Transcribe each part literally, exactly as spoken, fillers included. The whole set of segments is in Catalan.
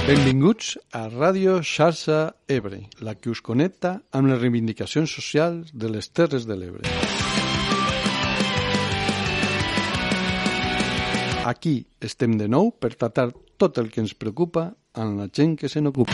Benvinguts a Ràdio Xarxa Ebre, la que us connecta amb les reivindicacions socials de les Terres de l'Ebre. Aquí estem de nou per tractar tot el que ens preocupa amb la gent que se n'ocupa.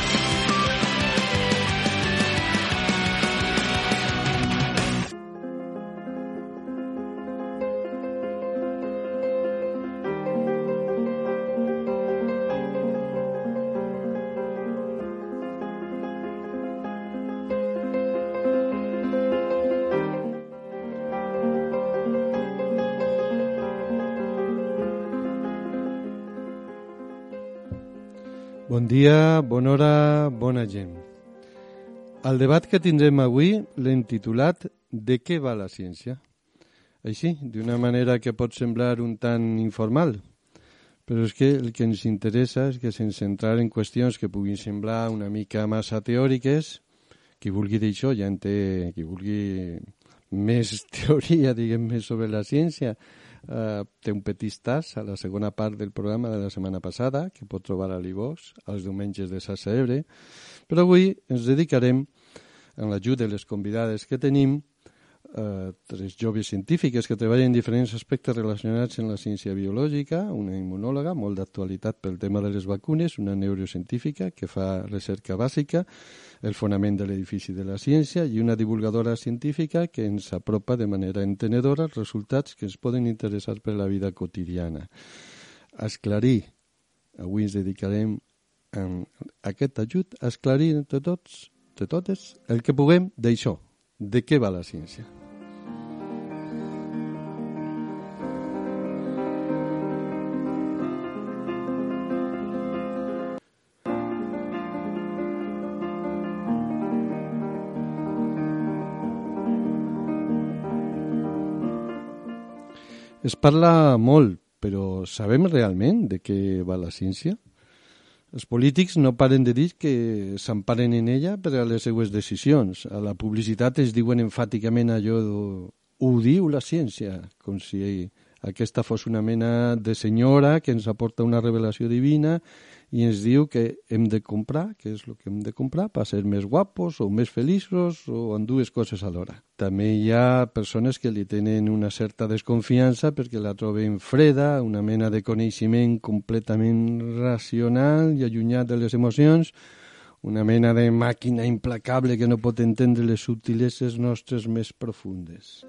Bon dia, bona hora, bona gent. El debat que tindrem avui l'hem titulat «De què va la ciència?». Així, d'una manera que pot semblar un tant informal, però és que el que ens interessa és que se'ns centrar en qüestions que puguin semblar una mica massa teòriques. Qui vulgui dir això ja en té, qui vulgui més teoria, diguem, més sobre la ciència, Uh, té un petit tas a la segona part del programa de la setmana passada, que pot trobar a l'Ivox, als diumenges de Xarxa Ebre, però avui ens dedicarem, amb l'ajut de les convidades que tenim, uh, tres joves científiques que treballen en diferents aspectes relacionats amb la ciència biològica, una immunòloga, molt d'actualitat pel tema de les vacunes, una neurocientífica que fa recerca bàsica, el fonament de l'edifici de la ciència, i una divulgadora científica que ens apropa de manera entenedora els resultats que ens poden interessar per la vida quotidiana. A esclarir, avui ens dedicarem a aquest ajut, a esclarir entre tots, entre totes, el que puguem d'això, de què va la ciència. Es parla molt, però sabem realment de què va la ciència? Els polítics no paren de dir que s'emparen en ella per a les seues decisions. A la publicitat es diuen enfàticament allò de «ho diu la ciència», com si aquesta fos una mena de senyora que ens aporta una revelació divina i ens diu que hem de comprar, que és el que hem de comprar per ser més guapos o més feliços o en dues coses alhora. També hi ha persones que li tenen una certa desconfiança perquè la troben freda, una mena de coneixement completament racional i allunyat de les emocions, una mena de màquina implacable que no pot entendre les subtileses nostres més profundes.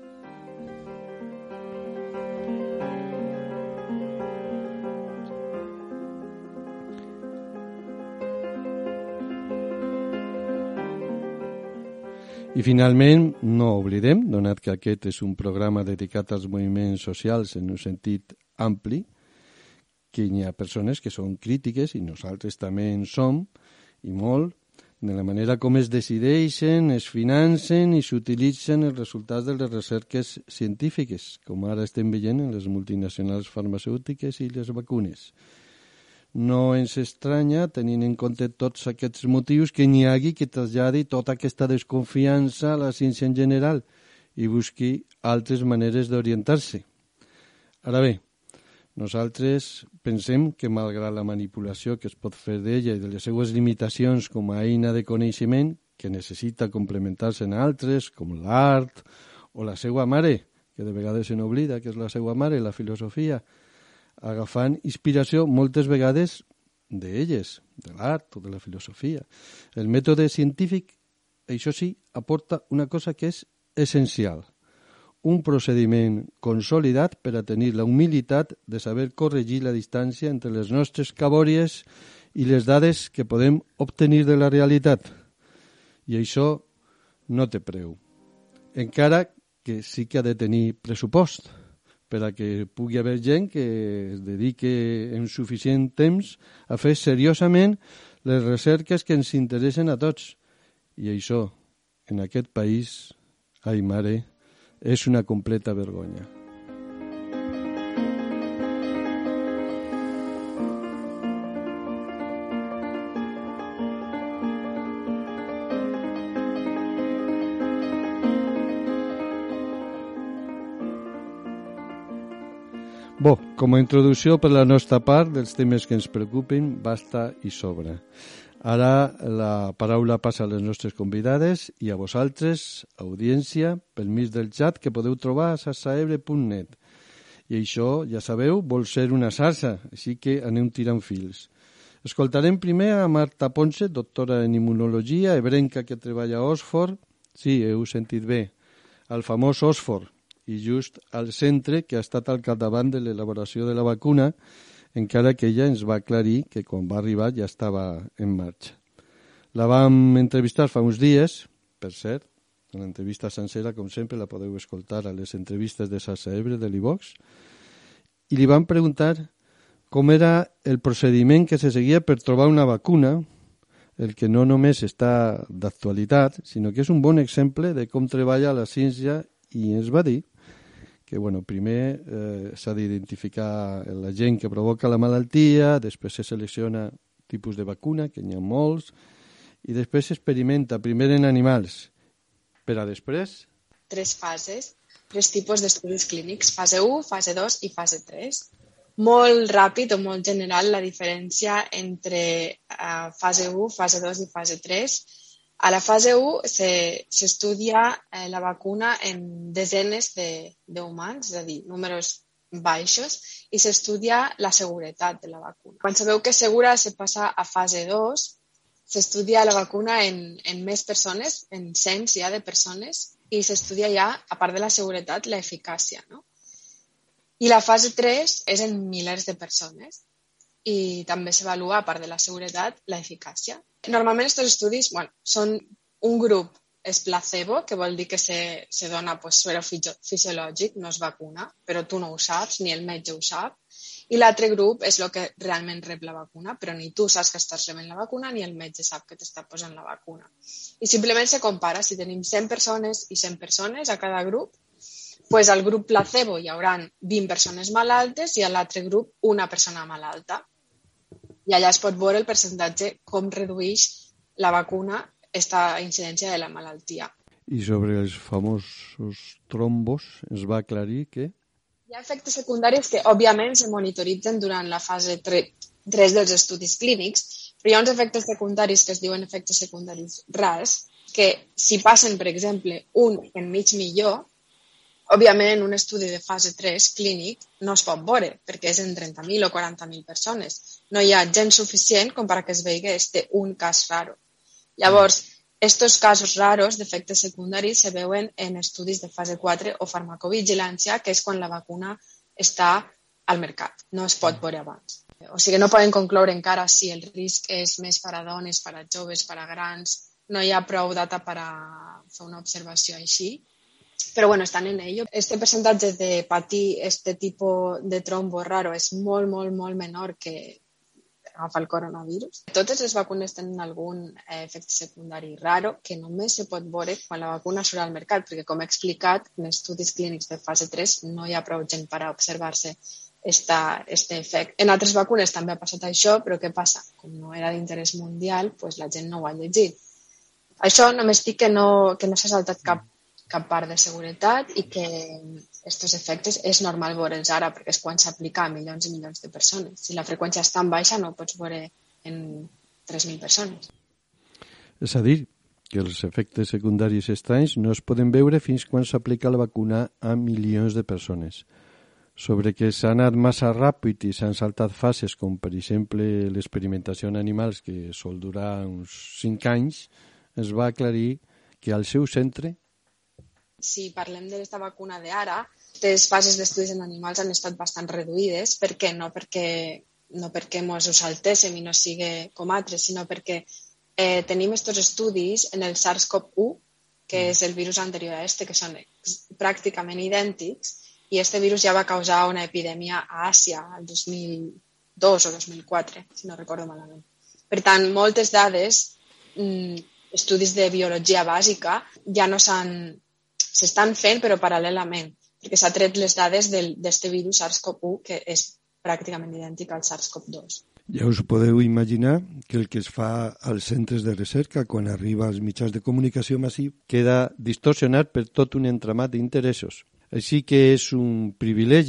I finalment, no oblidem, donat que aquest és un programa dedicat als moviments socials en un sentit ampli, que hi ha persones que són crítiques, i nosaltres també en som, i molt, de la manera com es decideixen, es financen i s'utilitzen els resultats de les recerques científiques, com ara estem veient en les multinacionals farmacèutiques i les vacunes. No ens estranya, tenint en compte tots aquests motius, que n'hi hagi que traslladi tota aquesta desconfiança a la ciència en general i busqui altres maneres d'orientar-se. Ara bé, nosaltres pensem que, malgrat la manipulació que es pot fer d'ella i de les seues limitacions com a eina de coneixement, que necessita complementar-se en altres, com l'art o la seva mare, que de vegades se n'oblida que és la seva mare, la filosofia, agafant inspiració moltes vegades d'elles, de l'art o de la filosofia. El mètode científic, això sí, aporta una cosa que és essencial, un procediment consolidat per a tenir la humilitat de saber corregir la distància entre les nostres cabòries i les dades que podem obtenir de la realitat. I això no té preu, encara que sí que ha de tenir pressupost, per a que pugui haver gent que es dedique en suficient temps a fer seriosament les recerques que ens interessen a tots. I això, en aquest país, ai mare, és una completa vergonya. Bo, com a introducció per la nostra part dels temes que ens preocupen, basta i sobra. Ara la paraula passa a les nostres convidades i a vosaltres, audiència, pel mig del xat que podeu trobar a sarsaebre punt net. I això, ja sabeu, vol ser una xarxa, així que aneu tirant fils. Escoltarem primer a Marta Ponce, doctora en immunologia, ebrenca que treballa a Oxford. Sí, heu sentit bé, al famós Oxford, i just al centre que ha estat al capdavant de l'elaboració de la vacuna, encara que ella ens va aclarir que quan va arribar ja estava en marxa. La vam entrevistar fa uns dies, per cert, l'entrevista sencera, com sempre, la podeu escoltar a les entrevistes de Sarsaebre de l'Ivox, i li vam preguntar com era el procediment que se seguia per trobar una vacuna, el que no només està d'actualitat, sinó que és un bon exemple de com treballa la ciència, i ens va dir que bueno, primer eh, s'ha d'identificar la gent que provoca la malaltia, després se selecciona tipus de vacuna, que n'hi ha molts, i després s'experimenta primer en animals, per a després... Tres fases, tres tipus d'estudis clínics, fase u, fase dos i fase tres. Molt ràpid o molt general la diferència entre uh, fase u, fase dos i fase tres. A la fase u s'estudia eh, la vacuna en desenes d'humans, és a dir, números baixos, i s'estudia la seguretat de la vacuna. Quan sabeu que és segura, se passa a fase dos, s'estudia la vacuna en, en més persones, en cents ja de persones, i s'estudia ja, a part de la seguretat, l'eficàcia, no? I la fase tres és en milers de persones i també s'avalua, a part de la seguretat, l'eficàcia. Normalment aquests estudis bueno, són un grup és placebo, que vol dir que se, se dona pues, suero fisiològic, no es vacuna, però tu no ho saps, ni el metge ho sap. I l'altre grup és el que realment rep la vacuna, però ni tu saps que estàs rebent la vacuna ni el metge sap que t'està posant la vacuna. I simplement se compara, si tenim cent persones i cent persones a cada grup, pues al grup placebo hi haurà vint persones malaltes i a l'altre grup una persona malalta. I allà es pot veure el percentatge com redueix la vacuna aquesta incidència de la malaltia. I sobre els famosos trombos es va aclarir que... Hi ha efectes secundaris que, òbviament, se monitoritzen durant la fase tres dels estudis clínics, però hi ha uns efectes secundaris que es diuen efectes secundaris rars, que si passen, per exemple, un en mig milió, òbviament, un estudi de fase tres clínic no es pot veure, perquè és en trenta mil o quaranta mil persones. No hi ha gent suficient com perquè es vegi este un cas raro. Llavors, estos casos raros d'efectes secundaris se veuen en estudis de fase quatre o farmacovigilància, que és quan la vacuna està al mercat. No es pot veure abans. O sigui, no poden concloure encara si el risc és més per a dones, per a joves, per a grans. No hi ha prou data per a fer una observació així. Però bueno, estan en ello. Este percentatge de patir este tipus de trombo raro és molt, molt, molt menor que agafa el coronavirus. Totes les vacunes tenen algun eh, efecte secundari raro que només se pot veure quan la vacuna surt al mercat, perquè com he explicat, en estudis clínics de fase tres no hi ha prou gent per a observar-se aquest efecte. En altres vacunes també ha passat això, però què passa? Com no era d'interès mundial, pues la gent no ho ha llegit. Això només dic que no, que no s'ha saltat cap cap part de seguretat i que aquests efectes és normal veure'ls ara perquè és quan s'aplica a milions i milions de persones. Si la freqüència és tan baixa no ho pots veure en tres mil persones. És a dir, que els efectes secundaris estranys no es poden veure fins quan s'aplica la vacuna a milions de persones. Sobre que s'ha anat massa ràpid i s'han saltat fases com per exemple l'experimentació en animals que sol durar uns cinc anys, es va aclarir que al seu centre si parlem d'aquesta vacuna d'ara, les fases d'estudis en animals han estat bastant reduïdes. Per què? No perquè, no perquè mos ho saltéssim i no sigui com altres, sinó perquè eh, tenim aquests estudis en el SARS-CoV u, que és el virus anterior a este, que són pràcticament idèntics, i este virus ja va causar una epidèmia a Àsia el dos mil dos o dos mil quatre, si no recordo malament. Per tant, moltes dades, estudis de biologia bàsica, ja no s'han s'estan fent, però paral·lelament, perquè s'ha tret les dades d'aquest virus SARS-CoV u, que és pràcticament idèntic al SARS-CoV dos. Ja us podeu imaginar que el que es fa als centres de recerca quan arriba als mitjans de comunicació massiu queda distorsionat per tot un entramat d'interessos. Així que és un privilegi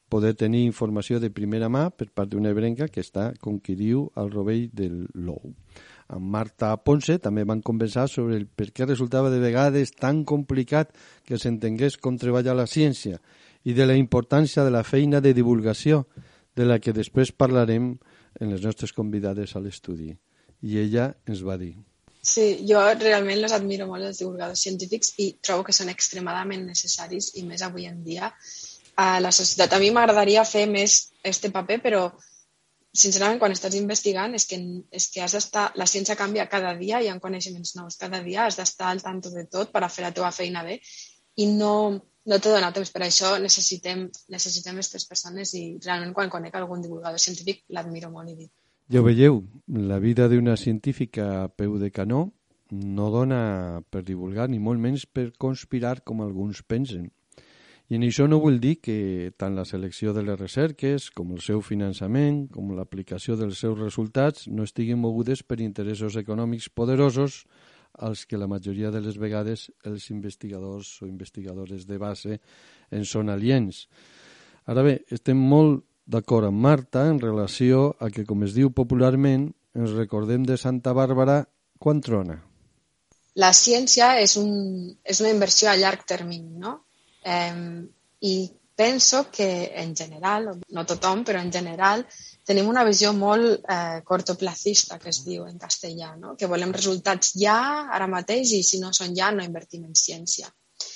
poder tenir informació de primera mà per part d'una ebrenca que està, com qui diu, al rovell del lou. Amb Marta Ponce també van conversar sobre el per què resultava de vegades tan complicat que s'entengués com treballar la ciència i de la importància de la feina de divulgació, de la que després parlarem en les nostres convidades a l'estudi. I ella ens va dir... Sí, jo realment els admiro molt, els divulgadors científics, i trobo que són extremadament necessaris, i més avui en dia, a la societat. A mi m'agradaria fer més este paper, però sincerament, quan estàs investigant, és que, és que has d'estar... La ciència canvia cada dia, hi ha coneixements nous cada dia, has d'estar al tanto de tot per a fer la teva feina bé, i no, no te dona temps. Per això necessitem necessitem aquestes persones, i realment quan conec algun divulgador científic l'admiro molt i dic. Ja ho veieu, la vida d'una científica a peu de canó no dona per divulgar, ni molt menys per conspirar com alguns pensen. I en això no vull dir que tant la selecció de les recerques, com el seu finançament, com l'aplicació dels seus resultats, no estiguin mogudes per interessos econòmics poderosos als que la majoria de les vegades els investigadors o investigadores de base en són aliens. Ara bé, estem molt d'acord amb Marta en relació a que, com es diu popularment, ens recordem de Santa Bàrbara quan trona. La ciència és, un, és una inversió a llarg termini, no? Eh, I penso que en general, no tothom, però en general, tenim una visió molt eh, cortoplacista, que es diu en castellà, no? Que volem resultats ja, ara mateix, i si no són ja, no invertim en ciència.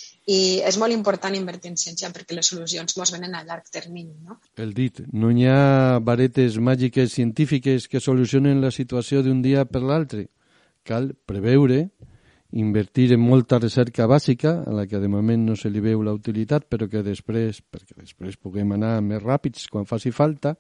I és molt important invertir en ciència perquè les solucions ens venen a llarg termini, no? El dit, no hi ha varetes màgiques científiques que solucionen la situació d'un dia per l'altre. Cal preveure, invertir en molta recerca bàsica, a la que de moment no se li veu la utilitat, però que després, perquè després puguem anar més ràpids quan faci falta,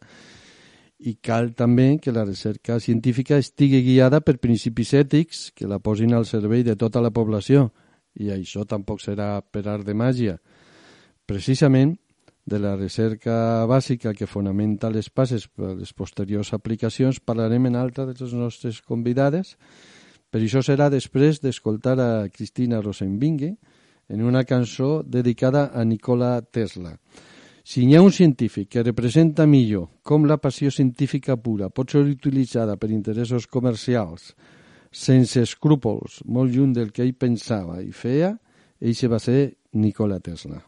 i cal també que la recerca científica estigui guiada per principis ètics que la posin al servei de tota la població, i això tampoc serà per art de màgia. Precisament, de la recerca bàsica que fonamenta les bases per a les posteriors aplicacions parlarem en altra de les nostres convidades. Per això serà després d'escoltar a Cristina Rosenvinge en una cançó dedicada a Nikola Tesla. Si hi ha un científic que representa millor com la passió científica pura pot ser utilitzada per interessos comercials, sense escrúpols, molt lluny del que ell pensava i feia, ell va ser Nikola Tesla.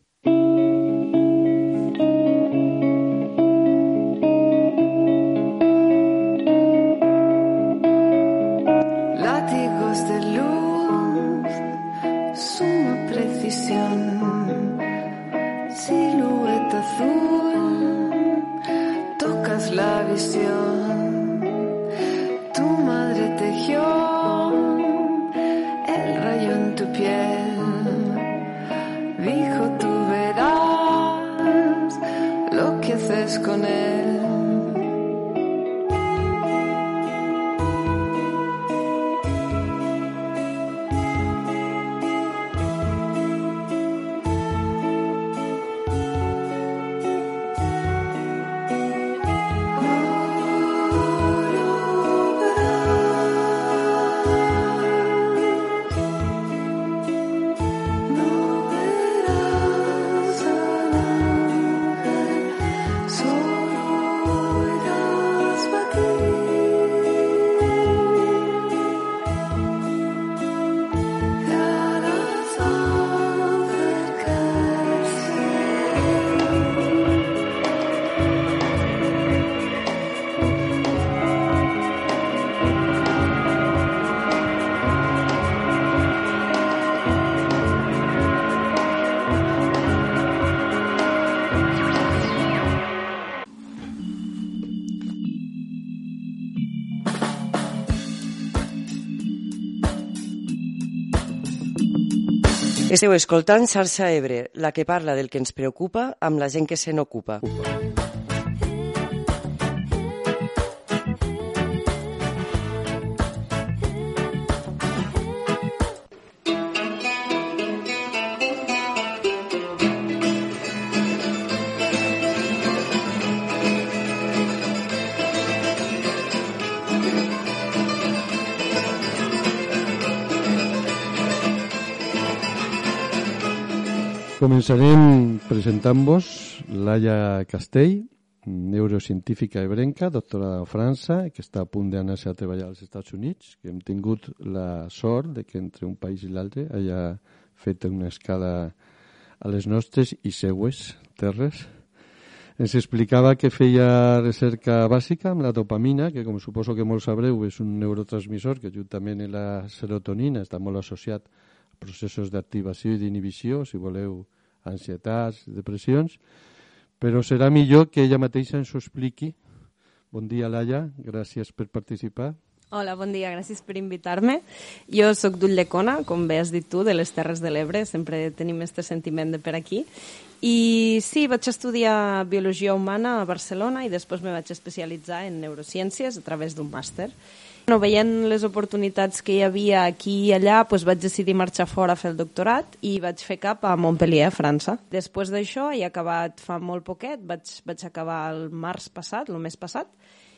Con él. Esteu escoltant Xarxa Ebre, la que parla del que ens preocupa amb la gent que se n'ocupa. Començarem presentant-vos Laia Castell, neurocientífica ebrenca, doctorada a França, que està a punt d'anar-se a treballar als Estats Units, que hem tingut la sort de que entre un país i l'altre haya fet una escala a les nostres i seues terres. Ens explicava que feia recerca bàsica amb la dopamina, que com suposo que molts sabreu és un neurotransmissor que juntament amb la serotonina està molt associat a processos d'activació i d'inhibició, si voleu, ansietats, depressions, però serà millor que ella mateixa ens ho expliqui. Bon dia, Laia, gràcies per participar. Hola, bon dia, gràcies per invitar-me. Jo sóc d'Ulldecona, com bé has dit tu, de les Terres de l'Ebre, sempre tenim aquest sentiment de per aquí. I sí, vaig estudiar Biologia Humana a Barcelona i després me vaig especialitzar en neurociències a través d'un màster. No, veient les oportunitats que hi havia aquí i allà, doncs vaig decidir marxar fora a fer el doctorat i vaig fer cap a Montpellier, a França. Després d'això, he acabat fa molt poquet, vaig, vaig acabar el març passat, el mes passat,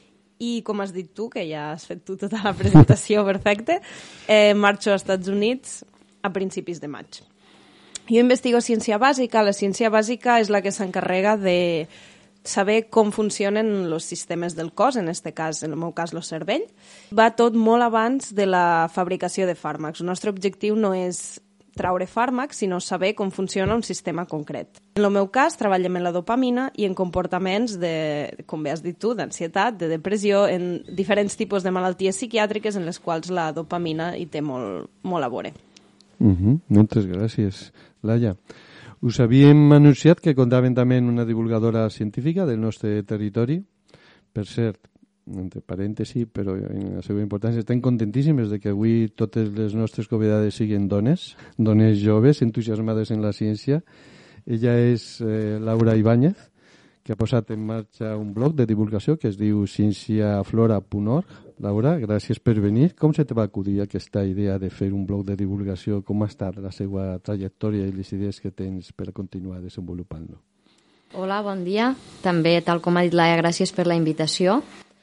i com has dit tu, que ja has fet tu tota la presentació perfecte, eh, marxo als Estats Units a principis de maig. Jo investigo ciència bàsica. La ciència bàsica és la que s'encarrega de saber com funcionen els sistemes del cos, en este cas, en el meu cas, el cervell. Va tot molt abans de la fabricació de fàrmacs. El nostre objectiu no és traure fàrmacs, sinó saber com funciona un sistema concret. En el meu cas, treballem en la dopamina i en comportaments de, com bé has dit tu, d'ansietat, de depressió, en diferents tipus de malalties psiquiàtriques en les quals la dopamina hi té molt, molt a veure. Uh-huh. Moltes gràcies, Laia. Us havíem anunciat que comptaven també amb una divulgadora científica del nostre territori. Per cert, entre parèntesi, però en la seva importància, estem contentíssimes de que avui totes les nostres convidades siguin dones, dones joves, entusiasmades en la ciència. Ella és eh, Laura Ibáñez, que ha posat en marxa un blog de divulgació que es diu cienciaflora punt org. Laura, gràcies per venir. Com se te va acudir aquesta idea de fer un blog de divulgació? Com ha estat la seva trajectòria i les idees que tens per continuar desenvolupant-lo? Hola, bon dia. També, tal com ha dit Laia, gràcies per la invitació.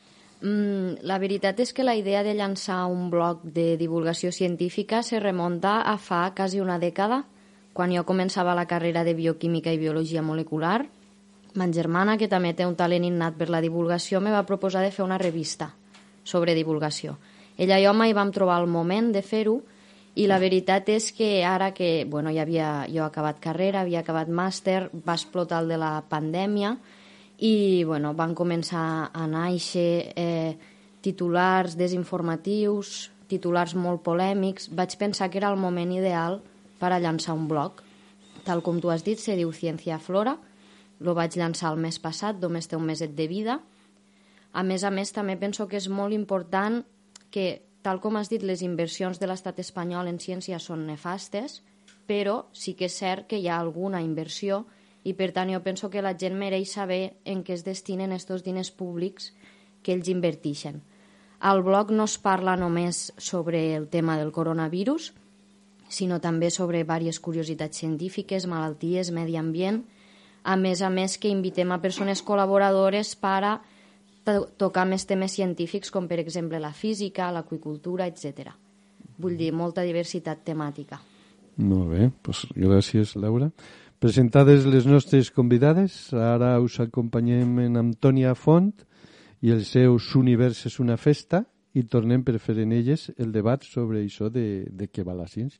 Mm, la veritat és que la idea de llançar un blog de divulgació científica se remunta a fa quasi una dècada, quan jo començava la carrera de bioquímica i biologia molecular. Ma germana, que també té un talent innat per la divulgació, me va proposar de fer una revista sobre divulgació. Ella i jo mai vam trobar el moment de fer-ho i la veritat és que ara que bueno, ja havia jo acabat carrera, havia acabat màster, va explotar el de la pandèmia i bueno, van començar a néixer eh, titulars desinformatius, titulars molt polèmics. Vaig pensar que era el moment ideal per a llançar un blog. Tal com tu has dit, se diu Cienciaflora. Lo vaig llançar el mes passat, només té un meset de vida. A més a més, també penso que és molt important que, tal com has dit, les inversions de l'estat espanyol en ciència són nefastes, però sí que és cert que hi ha alguna inversió i, per tant, jo penso que la gent mereix saber en què es destinen aquests diners públics que ells inverteixen. Al blog no es parla només sobre el tema del coronavirus, sinó també sobre diverses curiositats científiques, malalties, medi ambient, a més a més que invitem a persones col·laboradores per a tocar més temes científics com per exemple la física, l'aqüicultura, etcètera. Vull dir, molta diversitat temàtica. Molt bé, doncs gràcies, Laura. Presentades les nostres convidades, ara us acompanyem en Antònia Font i el seu S'univers és una festa i tornem per fer en elles el debat sobre això de, de què va la ciència.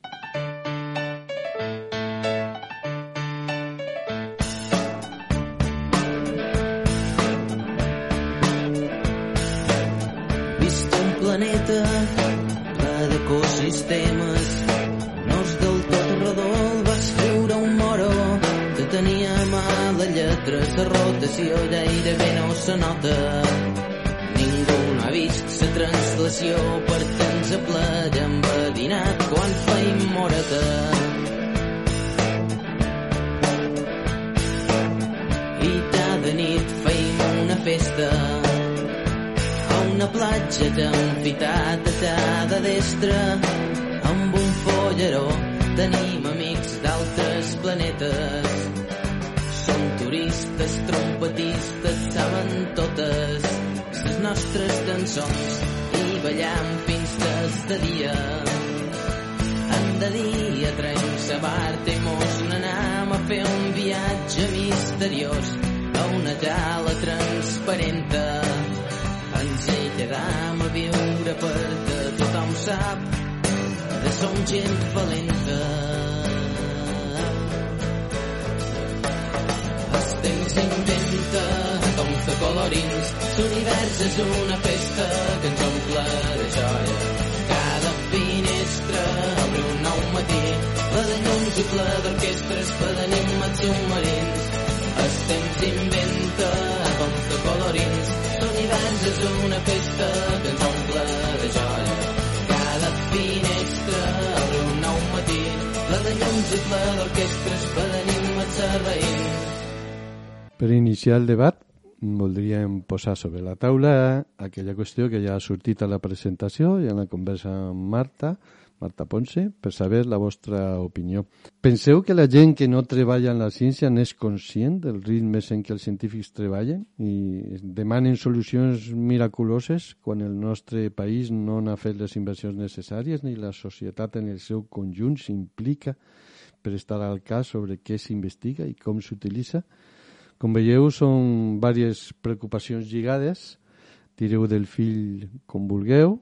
Planeta ple d'ecosistemes, no és del tot redó, va escriure un moro que tenia mà la lletra, la rotació gairebé no se nota. Ningú no ha vist la translació perquè ens aplegem badinat quan feim moreta. I cada nit feim una festa una platja t'enfitat a cada destra amb un folleró tenim amics d'altres planetes, som turistes, trompetistes, saben totes les nostres cançons i ballam fins des de dia. En de dia traiem sa barta i mos n'anem a fer un viatge misteriós a una tela transparenta. Ens hi quedam a viure perquè tothom sap que som gent valenta. El temps inventa tons de colorins, l'univers és una festa que ens omple de joia. Cada finestra obre un nou matí, ple de llums i ple d'orquestres, ple d'enigmes submarins. El temps inventa tons de colorins, l'univers és una festa que ens omple de joia. Cada finestra obre un nou matí, ple de llums i ple d'orquestres, ple d'enigmes serveïns. Per iniciar el debat, voldríem posar sobre la taula aquella qüestió que ja ha sortit a la presentació i en la conversa amb Marta, Marta Ponce, per saber la vostra opinió. Penseu que la gent que no treballa en la ciència n'és conscient dels ritmes en què els científics treballen i demanen solucions miraculoses quan el nostre país no n'ha fet les inversions necessàries ni la societat en el seu conjunt s'implica per estar al cas sobre què s'investiga i com s'utilitza? Com veieu, són diverses preocupacions lligades. Direu del fill com vulgueu.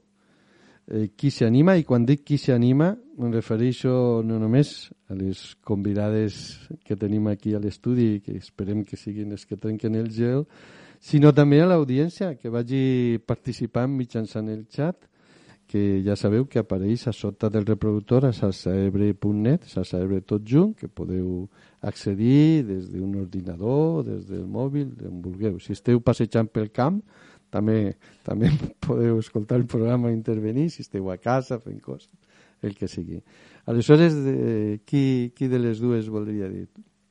Eh, qui s'anima, i quan dic qui s'anima, em refereixo no només a les convidades que tenim aquí a l'estudi, que esperem que siguin les que trenquen el gel, sinó també a l'audiència, que vagi participant mitjançant el xat, que ja sabeu que apareix a sota del reproductor a salsaebre punt net, salsaebre tot junt, que podeu accedir des d'un ordinador, des del mòbil, d'on vulgueu. Si esteu passejant pel camp, també també podeu escoltar el programa i intervenir, si esteu a casa fent coses, el que sigui. Aleshores, de, qui, qui de les dues voldria dir?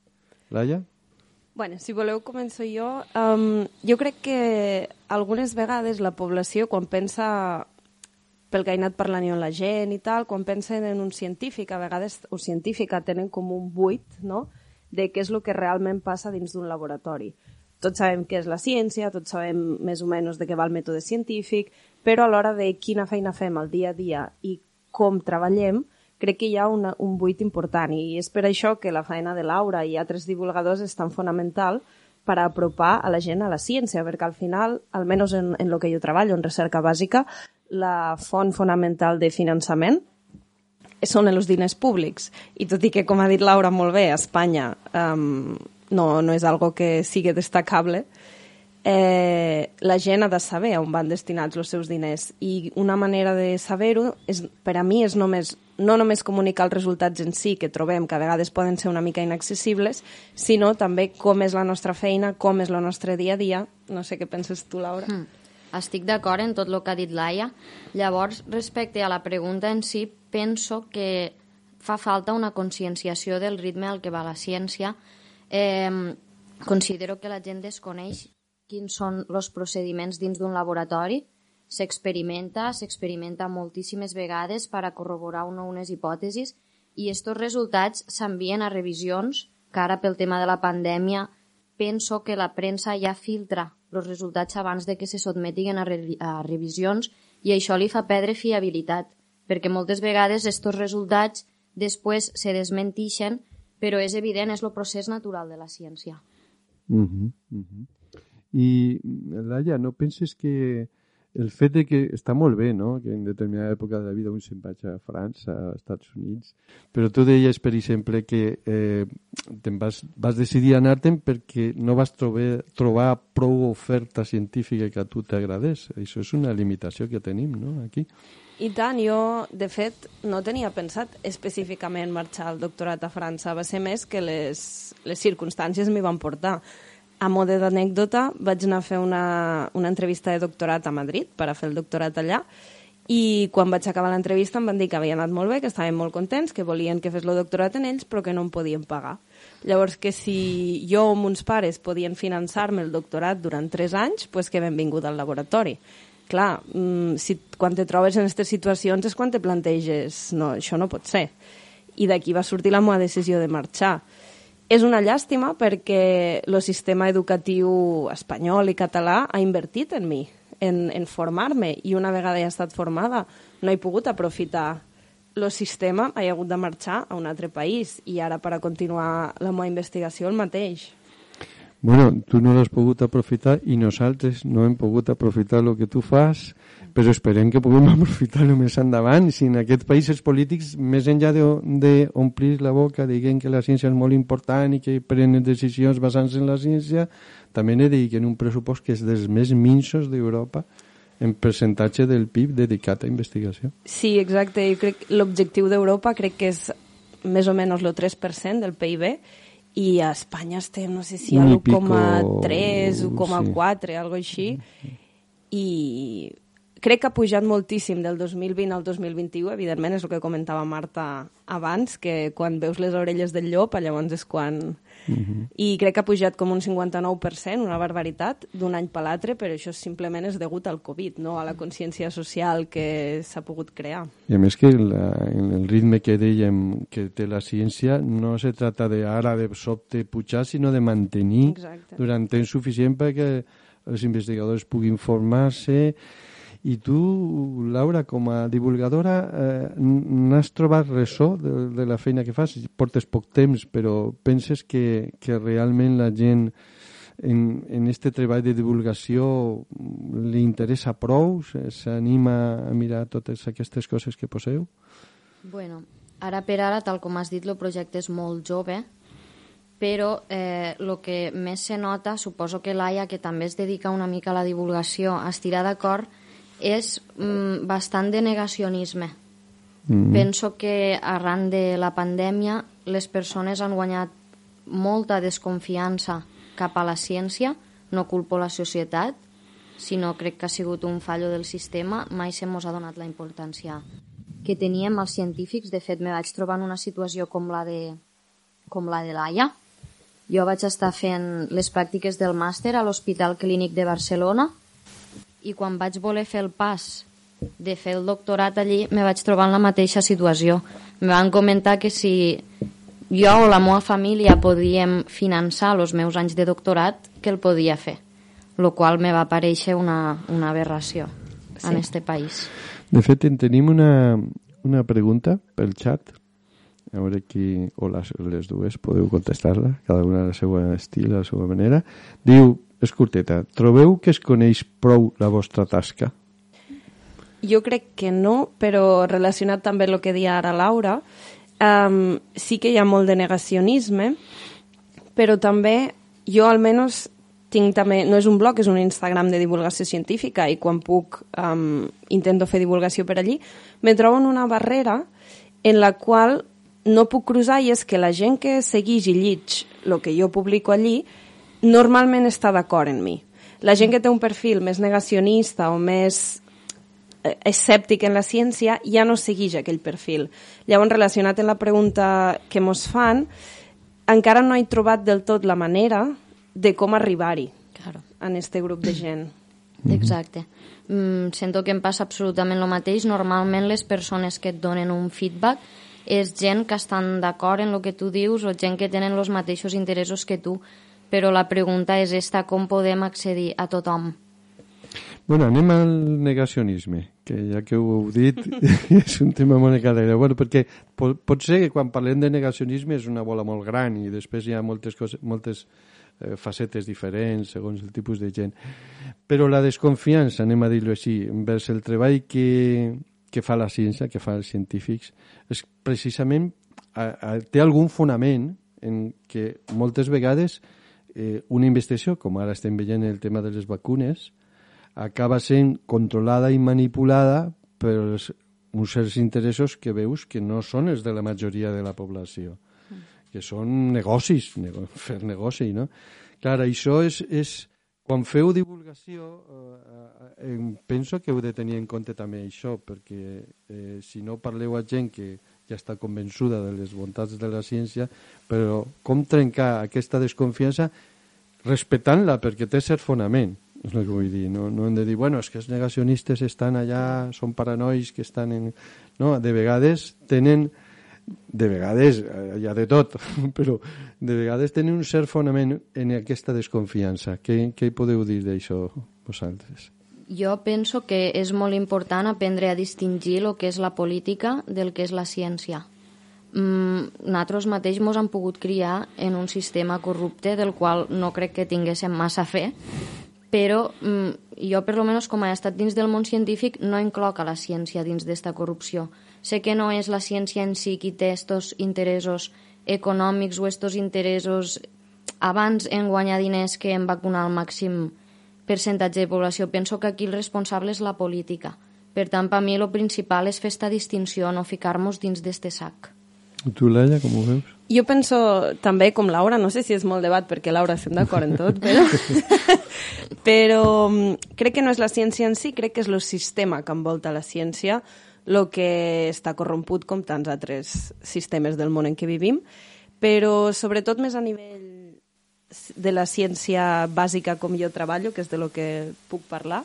Laia? Bueno, si voleu començo jo. Um, jo crec que algunes vegades la població, quan pensa pel que he anat parlant jo amb la gent i tal, quan pensen en un científic, a vegades o científica tenen com un buit, no?, de què és el que realment passa dins d'un laboratori. Tots sabem què és la ciència, tots sabem més o menys de què va el mètode científic, però a l'hora de quina feina fem al dia a dia i com treballem, crec que hi ha una, un buit important, i és per això que la feina de Laura i altres divulgadors és tan fonamental per apropar a la gent a la ciència, perquè al final, almenys en, en el que jo treballo, en recerca bàsica, la font fonamental de finançament són els diners públics. I tot i que, com ha dit Laura molt bé, a Espanya um, no, no és algo que sigui destacable, eh, la gent ha de saber on van destinats els seus diners. I una manera de saber-ho, és, per a mi, és només, no només comunicar els resultats en si, que trobem que a vegades poden ser una mica inaccessibles, sinó també com és la nostra feina, com és el nostre dia a dia. No sé què penses tu, Laura. Mm. Estic d'acord en tot el que ha dit Laia. Llavors, respecte a la pregunta en si, penso que fa falta una conscienciació del ritme al que va la ciència. Eh, considero que la gent desconeix quins són els procediments dins d'un laboratori. S'experimenta, s'experimenta moltíssimes vegades per a corroborar una, unes hipòtesis i aquests resultats s'envien a revisions que ara pel tema de la pandèmia penso que la premsa ja filtra els resultats abans de que se sotmetin a, re a revisions i això li fa perdre fiabilitat, perquè moltes vegades aquests resultats després se desmentixen, però és evident, és el procés natural de la ciència. Uh -huh, uh -huh. I, Laia, no penses que el fet de que està molt bé, no?, que en determinada època de la vida un se'n vagi a França, a Estats Units, però tu deies, per exemple, que eh, te'n vas, vas decidir anar-te'n perquè no vas trobar, trobar prou oferta científica que a tu t'agradés. Això és una limitació que tenim, no?, aquí. I tant, jo, de fet, no tenia pensat específicament marxar al doctorat a França. Va ser més que les, les circumstàncies m'hi van portar. A mode d'anècdota, vaig anar a fer una, una entrevista de doctorat a Madrid per a fer el doctorat allà i quan vaig acabar l'entrevista em van dir que havia anat molt bé, que estaven molt contents, que volien que fes el doctorat en ells però que no em podien pagar. Llavors que si jo o mons pares podien finançar-me el doctorat durant tres anys, doncs que benvingut al laboratori. Clar, si, quan te trobes en aquestes situacions és quan te planteges no, això no pot ser. I d'aquí va sortir la meva decisió de marxar. És una llàstima perquè el sistema educatiu espanyol i català ha invertit en mi, en, en formar-me, i una vegada he estat formada no he pogut aprofitar el sistema ha hagut de marxar a un altre país i ara per a continuar la meva investigació el mateix. Bueno, tu no l'has pogut aprofitar i nosaltres no hem pogut aprofitar el que tu fas, però esperem que puguem aprofitar-ho més endavant. Si en aquests països polítics, més enllà d'omplir la boca dient que la ciència és molt important i que prenen decisions basant-se en la ciència, també he de dir que en un pressupost que és dels més minsos d'Europa en percentatge del P I B dedicat a investigació. Sí, exacte. Jo crec que l'objectiu d'Europa crec que és més o menys el tres per cent del P I B i a Espanya estem, no sé si a l'u coma tres, l'u coma quatre, sí. Algo així. I crec que ha pujat moltíssim del dos mil vint al dos mil vint-i-u, evidentment, és el que comentava Marta abans, que quan veus les orelles del llop, llavors és quan... Uh-huh. I crec que ha pujat com un cinquanta-nou per cent, una barbaritat, d'un any per l'altre, però això simplement és degut al Covid, no a la consciència social que s'ha pogut crear. I a més que la, en el ritme que dèiem que té la ciència no se trata de ara de sobte pujar, sinó de mantenir Exacte. Durant temps suficient perquè els investigadors puguin formar-se. I tu, Laura, com a divulgadora, eh, n'has trobat ressò de, de la feina que fas? Portes poc temps, però penses que, que realment la gent en, en este treball de divulgació li interessa prou? S'anima a mirar totes aquestes coses que poseu? Bueno, ara per ara, tal com has dit, el projecte és molt jove, però eh, el que més se nota, suposo que Laia, que també es dedica una mica a la divulgació, a estirar d'acord, és mm, bastant de negacionisme. Mm-hmm. Penso que arran de la pandèmia les persones han guanyat molta desconfiança cap a la ciència. No culpo la societat, sinó crec que ha sigut un fallo del sistema. Mai se mos ha donat la importància que teníem els científics. De fet, me vaig trobar en una situació com la de, com la de Laia. Jo vaig estar fent les pràctiques del màster a l'Hospital Clínic de Barcelona i quan vaig voler fer el pas de fer el doctorat allí me vaig trobar en la mateixa situació. Me van comentar que si jo o la meva família podíem finançar els meus anys de doctorat, que el podia fer, el qual me va parèixer una, una aberració sí. En este país. De fet, en tenim una, una pregunta pel xat. A veure qui, o les, les dues podeu contestar-la, cada una a la seva estil, a la seva manera. Diu, és curteta, trobeu que es coneix prou la vostra tasca? Jo crec que no, però relacionat també amb el que deia ara Laura, um, sí que hi ha molt de negacionisme, però també jo almenys tinc també, no és un blog, és un Instagram de divulgació científica i quan puc um, intento fer divulgació per allí, me trobo en una barrera en la qual no puc cruzar i és que la gent que segueix i llig el que jo publico allí normalment està d'acord en mi. La gent que té un perfil més negacionista o més escèptic en la ciència ja no segueix aquell perfil. Llavors, relacionat amb la pregunta que mos fan, encara no he trobat del tot la manera de com arribar-hi claro. En este grup de gent. Exacte. Mm, sento que em passa absolutament el mateix. Normalment les persones que et donen un feedback és gent que estan d'acord en el que tu dius o gent que tenen els mateixos interessos que tu. Però la pregunta és esta, com podem accedir a tothom? Bueno, anem al negacionisme, que ja que ho heu dit, és un tema molt necadera. Bueno, perquè pot, pot ser que quan parlem de negacionisme és una bola molt gran i després hi ha moltes, coses, moltes eh, facetes diferents segons el tipus de gent. Però la desconfiança, anem a dir-ho així, envers el treball que, que fa la ciència, que fa els científics, és precisament, a, a, té algun fonament en que moltes vegades Eh, una investigació, com ara estem veient el tema de les vacunes, acaba sent controlada i manipulada per uns certs interessos que veus que no són els de la majoria de la població, mm. que són negocis, nego- fer negoci, no? Clar, això és, és quan feu divulgació, eh, eh, penso que heu de tenir en compte també això, perquè eh, si no parleu a gent que ja està convençuda de les bontats de la ciència, però com trencar aquesta desconfiança respectant-la, perquè té cert fonament, és el que vull dir. No, no hem de dir, bueno, és que els negacionistes estan allà, són paranois que estan en... No, de vegades tenen, de vegades, hi ha de tot, però de vegades tenen un cert fonament en aquesta desconfiança. Què, què podeu dir d'això vosaltres? Jo penso que és molt important aprendre a distingir el que és la política del que és la ciència. Mm, nosaltres mateix mos han pogut criar en un sistema corrupte del qual no crec que tinguéssim massa fe, però mm, jo, per lo menos, com he estat dins del món científic, no incloc a la ciència dins d'esta corrupció. Sé que no és la ciència en si qui té estos interessos econòmics o estos interessos abans en guanyar diners que en vacunar el màxim percentatge de població. Penso que aquí el responsable és la política. Per tant, per mi el principal és fer esta distinció, no ficar-nos dins d'este sac. I tu, Laia, com ho veus? Jo penso també com Laura, no sé si és molt debat perquè Laura estem d'acord en tot, però, però crec que no és la ciència en si, crec que és el sistema que envolta la ciència el que està corromput com tants altres sistemes del món en què vivim, però sobretot més a nivell de la ciència bàsica com jo treballo, que és de lo que puc parlar.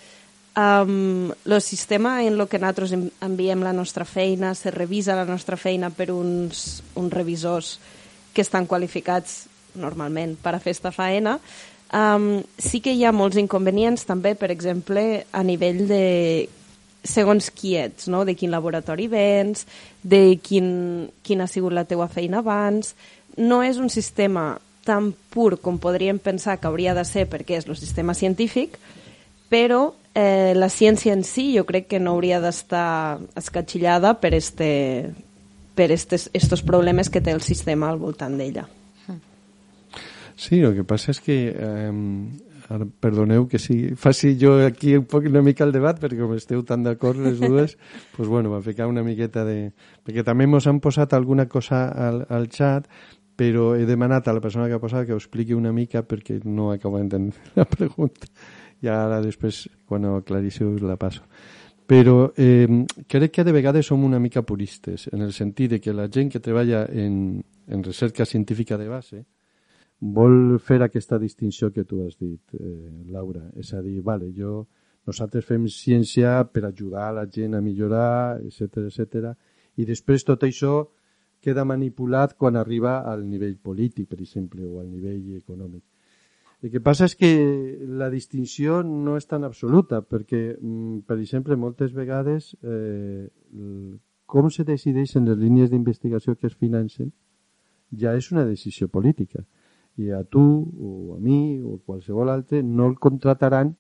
Um, el sistema en el que nosaltres enviem la nostra feina, se revisa la nostra feina per uns, uns revisors que estan qualificats normalment per a fer esta faena, um, sí que hi ha molts inconvenients també, per exemple, a nivell de segons qui ets, no? De quin laboratori vens, de quin, quin ha sigut la teua feina abans. No és un sistema tan pur com podríem pensar que hauria de ser perquè és el sistema científic, però eh, la ciència en si jo crec que no hauria d'estar escatxillada per este, per estes, estos problemes que té el sistema al voltant d'ella. Sí, el que passa és que eh, ara, perdoneu que sí, faci jo aquí un poc una mica el debat, perquè com esteu tan d'acord les dues, pues bueno, va ficar una miqueta de... Perquè també ens han posat alguna cosa al, al xat, però he demanat a la persona que ha posat que ho expliqui una mica perquè no acabo d'entendre la pregunta. I ara després, quan ho aclaríssiu, la passo. Però eh, crec que de vegades som una mica puristes, en el sentit de que la gent que treballa en, en recerca científica de base vol fer aquesta distinció que tu has dit, eh, Laura. És a dir, vale, jo, nosaltres fem ciència per ajudar a la gent a millorar, etcètera, etcètera, i després tot això queda manipulat quan arriba al nivell polític, per exemple, o al nivell econòmic. El que passa és que la distinció no és tan absoluta, perquè, per exemple, moltes vegades eh, com se decideixen les línies d'investigació que es financen ja és una decisió política. I a tu, o a mi, o a qualsevol altre, no el contrataran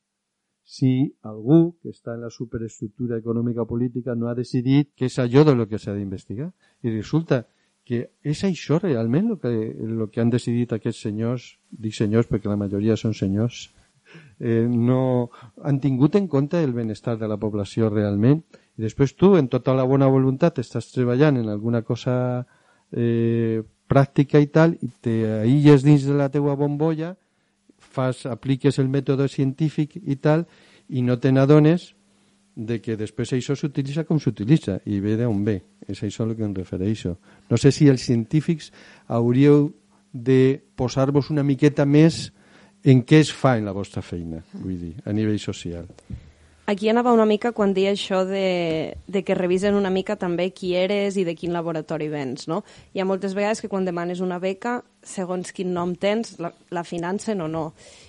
si algú que està en la superestructura econòmica política no ha decidit que és allò de lo que s'ha d'investigar. I resulta que és això realment el que, el que han decidit aquests senyors, dic senyors perquè la majoria són senyors, eh, no han tingut en compte el benestar de la població realment. I després tu, en tota la bona voluntat, estàs treballant en alguna cosa eh, pràctica i tal, i t'aïlles dins de la teua bombolla, fas, apliques el mètode científic i tal, i no te n'adones de que després això s'utilitza com s'utilitza, i ve d'on ve. És això el que em refereixo. No sé si els científics hauríeu de posar-vos una miqueta més en què es fa en la vostra feina, vull dir, a nivell social. Aquí anava una mica quan deia això de, de que revisen una mica també qui eres i de quin laboratori vens, no? Hi ha moltes vegades que quan demanes una beca, segons quin nom tens, la, la financen o no.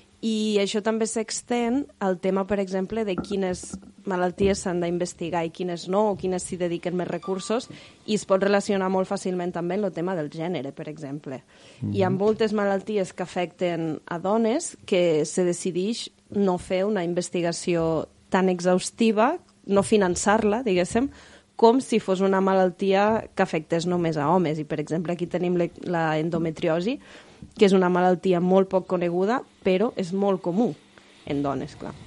I això també s'extén al tema, per exemple, de quines malalties s'han d'investigar i quines no, o quines s'hi dediquen més recursos, i es pot relacionar molt fàcilment també amb el tema del gènere, per exemple. Mm-hmm. Hi ha moltes malalties que afecten a dones que se decideix no fer una investigació tan exhaustiva, no finançar-la, diguéssim, com si fos una malaltia que afectés només a homes. I, per exemple, aquí tenim la endometriosi, que és una malaltia molt poc coneguda, però és molt comú en dones, clar.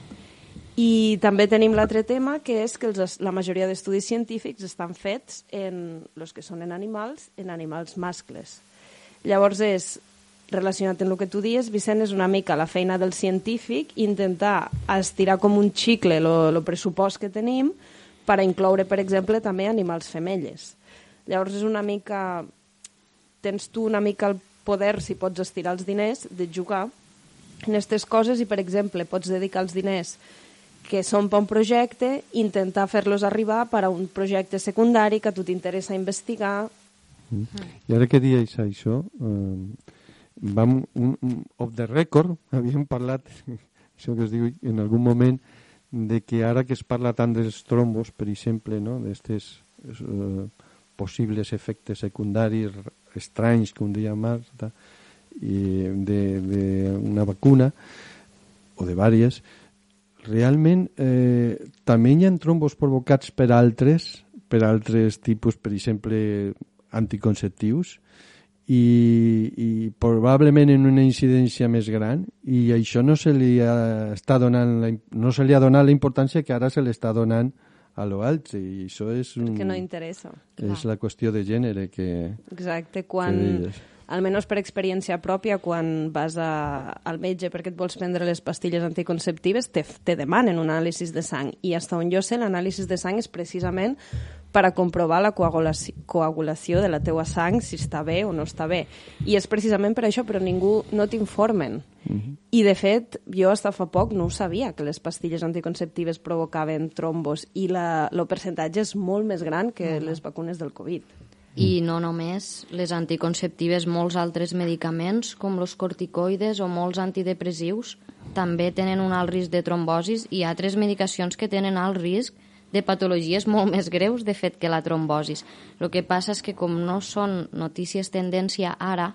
I també tenim l'altre tema, que és que els, la majoria d'estudis científics estan fets en els que són en animals, en animals mascles. Llavors és relacionat amb el que tu dius, Vicent, és una mica la feina del científic intentar estirar com un xicle el pressupost que tenim per a incloure, per exemple, també animals femelles. Llavors és una mica... Tens tu una mica el poder, si pots estirar els diners, de jugar en aquestes coses i, per exemple, pots dedicar els diners que són per un projecte, intentar fer-los arribar per a un projecte secundari que a tu t'interessa investigar. Mm. I ara que dius això, eh, vam, un, un, off the record, havíem parlat, això que es diu en algun moment, de que ara que es parla tant dels trombos, per exemple, no? d'aquests eh, possibles efectes secundaris estranys, com deia Marta, d'una vacuna, o de vàries, realment eh, també hi ha trombos provocats per altres, per altres tipus, per exemple, anticonceptius, i, i probablement en una incidència més gran, i això no se li ha, està donant la, no se li ha donat la importància que ara se li està donant a lo altre, i això és un, perquè no interessa. És la qüestió de gènere que... Exacte, quan... almenys per experiència pròpia, quan vas a, al metge perquè et vols prendre les pastilles anticonceptives, te, te demanen un anàlisi de sang. I fins on jo sé, l'anàlisi de sang és precisament per a comprovar la coagulació, coagulació de la teua sang, si està bé o no està bé. I és precisament per això, però ningú no t'informen. Uh-huh. I, de fet, jo fins fa poc no ho sabia, que les pastilles anticonceptives provocaven trombos, i la, el percentatge és molt més gran que uh-huh. les vacunes del Covid. I no només les anticonceptives, molts altres medicaments, com els corticoides o molts antidepressius, també tenen un alt risc de trombosis, i altres medicacions que tenen alt risc de patologies molt més greus, de fet, que la trombosis. El que passa és que, com no són notícies tendència ara,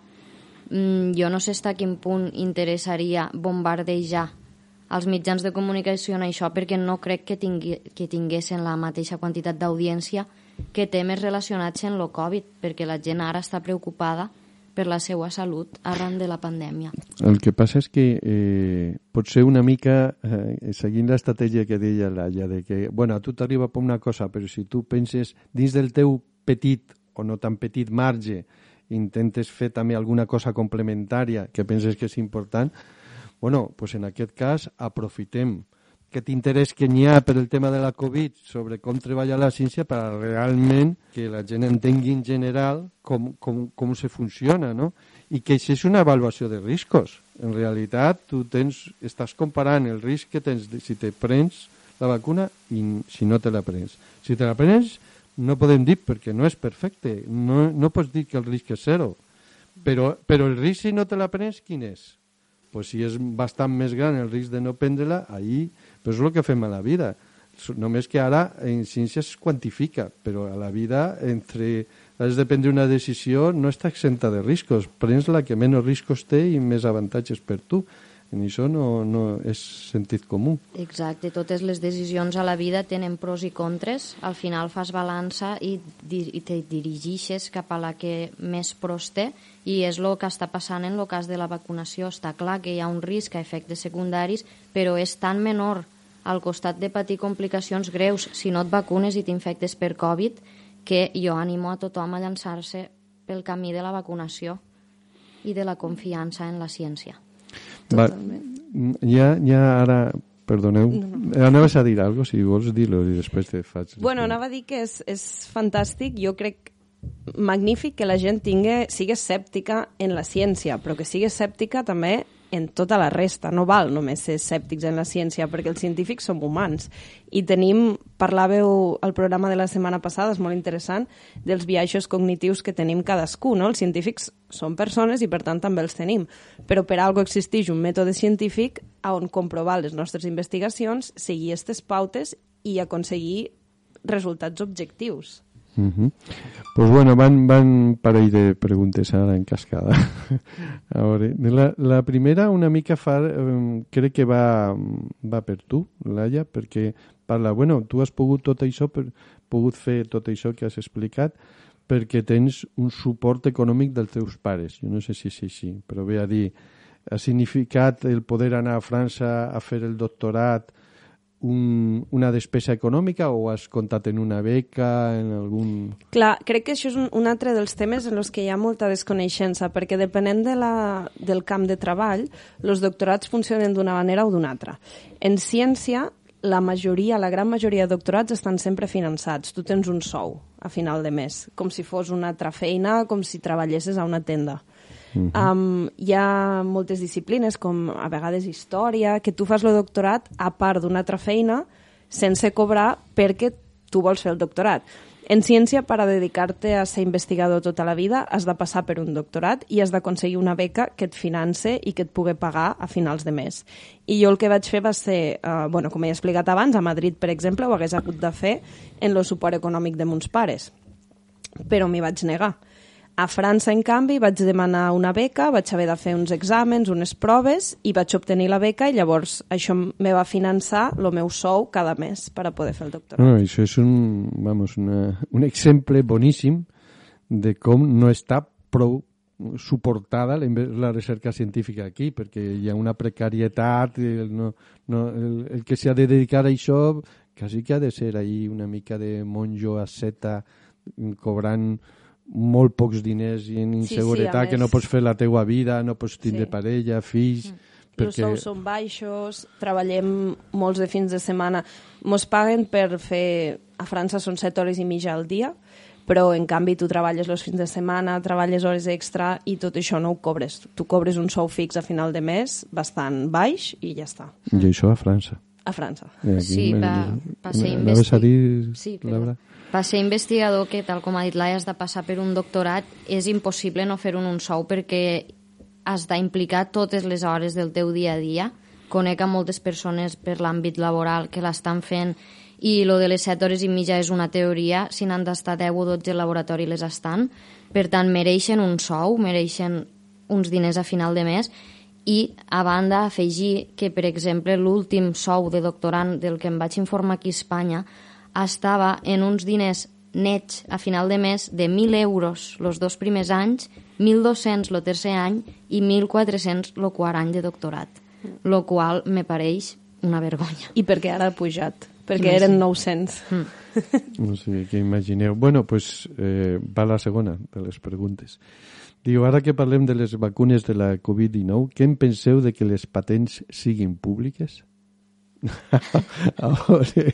jo no sé fins a quin punt interessaria bombardejar als mitjans de comunicació en això, perquè no crec que, tingui, que tinguessin la mateixa quantitat d'audiència que temes relacionats amb el Covid, perquè la gent ara està preocupada per la seva salut arran de la pandèmia. El que passa és que eh, pot ser una mica, eh, seguint l'estratègia que deia Laia, de que, bueno, a tu t'arriba per una cosa, però si tu penses dins del teu petit o no tan petit marge, intentes fer també alguna cosa complementària que penses que és important, bueno, pues en aquest cas aprofitem aquest interès que n'hi ha per el tema de la Covid sobre com treballar la ciència per a realment que la gent entengui en general com, com, com se funciona, no? I que això és una avaluació de riscos. En realitat, tu tens, estàs comparant el risc que tens de, si te prens la vacuna i si no te la prens. Si te la prens, no podem dir, perquè no és perfecte, no, no pots dir que el risc és zero, però, però el risc si no te la prens, quin és? Pues si és bastant més gran el risc de no prendre-la, ahí, però és el que fem a la vida. Només que ara en ciència es quantifica, però a la vida, entre has de prendre una decisió, no està exenta de riscos. Prens la que menys riscos té i més avantatges per tu. En això no, no és sentit comú. Exacte, totes les decisions a la vida tenen pros i contres. Al final fas balança i, i te dirigeixes cap a la que més pros té, i és el que està passant en el cas de la vacunació. Està clar que hi ha un risc a efectes secundaris, però és tan menor al costat de patir complicacions greus si no et vacunes i t'infectes per Covid, que jo animo a tothom a llançar-se pel camí de la vacunació i de la confiança en la ciència. Va, ja, ja ara, perdoneu, no, no. anaves a dir alguna cosa, si vols dir-lo i després te faig... Bueno, anava a dir que és, és fantàstic, jo crec magnífic que la gent tingui, sigui escèptica en la ciència, però que sigui escèptica també en tota la resta. No val només ser escèptics en la ciència, perquè els científics som humans. I tenim, parlàveu al programa de la setmana passada, és molt interessant, dels biaixos cognitius que tenim cadascú, no? Els científics són persones i, per tant, també els tenim. Però per algo existeix un mètode científic on comprovar les nostres investigacions, seguir aquestes pautes i aconseguir resultats objectius. Uh-huh. Pues bueno, van, van parell de preguntes ara en cascada. A veure, la, la primera una mica fa, um, crec que va, va per tu, Laia, perquè parla, bueno, tu has pogut tot això, per, pogut fer tot això que has explicat perquè tens un suport econòmic dels teus pares. Jo no sé si és així, però ve a dir, ha significat el poder anar a França a fer el doctorat Un, una despesa econòmica o has comptat en una beca, en algun... Clar, crec que això és un, un altre dels temes en els que hi ha molta desconeixença, perquè depenent de la, del camp de treball, els doctorats funcionen d'una manera o d'una altra. En ciència, la majoria, la gran majoria de doctorats estan sempre finançats. Tu tens un sou a final de mes, com si fos una altra feina, com si treballessis a una tenda. Uh-huh. Um, hi ha moltes disciplines, com a vegades història, que tu fas el doctorat a part d'una altra feina sense cobrar perquè tu vols fer el doctorat. En ciència, per a dedicar-te a ser investigador tota la vida, has de passar per un doctorat i has d'aconseguir una beca que et finance i que et pugui pagar a finals de mes. I jo el que vaig fer va ser, eh, bueno, com he explicat abans, a Madrid, per exemple, ho hagués hagut de fer en el suport econòmic de mons pares, però m'hi vaig negar. A França, en canvi, vaig demanar una beca, vaig haver de fer uns exàmens, unes proves, i vaig obtenir la beca, i llavors això me va finançar el meu sou cada mes per a poder fer el doctorat. No, això és un, vamos, una, un exemple boníssim de com no està prou suportada la, la recerca científica aquí, perquè hi ha una precarietat, el, no, no, el, el que s'ha de dedicar a això quasi que ha de ser ahí una mica de monjo asceta cobrant molt pocs diners i en inseguretat, sí, sí, que no pots fer la teua vida, no pots tindre sí. parella, fills... Mm. Perquè... Els sous són baixos, treballem molts de fins de setmana. Mos paguen per fer... A França són set hores i mitja al dia, però en canvi tu treballes els fins de setmana, treballes hores extra i tot això no ho cobres. Tu cobres un sou fix a final de mes bastant baix i ja està. I això a França. A França. Sí, va, va ser investigador. Sí, va ser investigador que, tal com ha dit Laia, has de passar per un doctorat. És impossible no fer-ho en un sou perquè has d'implicar totes les hores del teu dia a dia. Conec a moltes persones per l'àmbit laboral que l'estan fent i lo de les set hores i mitja és una teoria. Si n'han d'estar deu o dotze al laboratori les estan. Per tant, mereixen un sou, mereixen uns diners a final de mes. I, a banda, afegir que, per exemple, l'últim sou de doctorant del que em vaig informar aquí a Espanya estava en uns diners nets a final de mes de mil euros els dos primers anys, mil dos-cents el tercer any i mil quatre-cents el quart any de doctorat, el qual me pareix una vergonya. I perquè ara ha pujat, perquè eren nou-cents. Mm. No sé, què imagineu. Bueno, doncs pues, eh, va la segona de les preguntes. Diu, ara que parlem de les vacunes de la covid dinou, què en penseu de que les patents siguin públiques? a veure,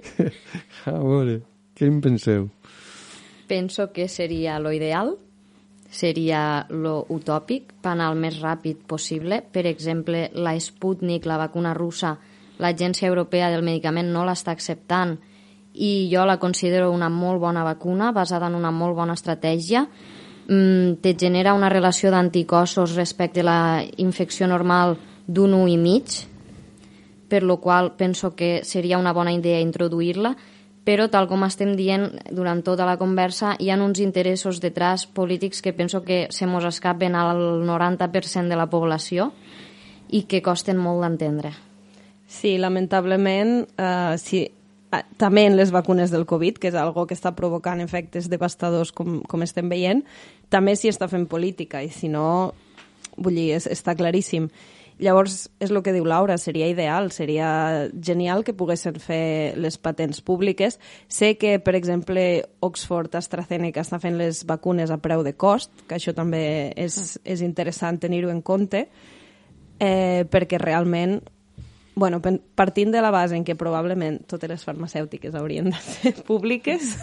a veure, què en penseu? Penso que seria lo ideal, seria lo utòpic, per anar el més ràpid possible. Per exemple, la Sputnik, la vacuna russa, l'Agència Europea del Medicament no l'està acceptant i jo la considero una molt bona vacuna basada en una molt bona estratègia. Mm, te genera una relació d'anticossos respecte a la infecció normal d'un u i mig, per lo qual penso que seria una bona idea introduir-la, però tal com estem dient durant tota la conversa hi ha uns interessos detrás polítics que penso que se mos escapen al noranta per cent de la població i que costen molt d'entendre. Sí, lamentablement, eh, sí, també en les vacunes del Covid, que és algo que està provocant efectes devastadors com, com estem veient, també s'hi està fent política i si no, vull dir, és, està claríssim. Llavors, és el que diu Laura, seria ideal, seria genial que poguessin fer les patents públiques. Sé que, per exemple, Oxford AstraZeneca està fent les vacunes a preu de cost, que això també és, és interessant tenir-ho en compte, eh, perquè realment, bueno, partint de la base en què probablement totes les farmacèutiques haurien de ser públiques,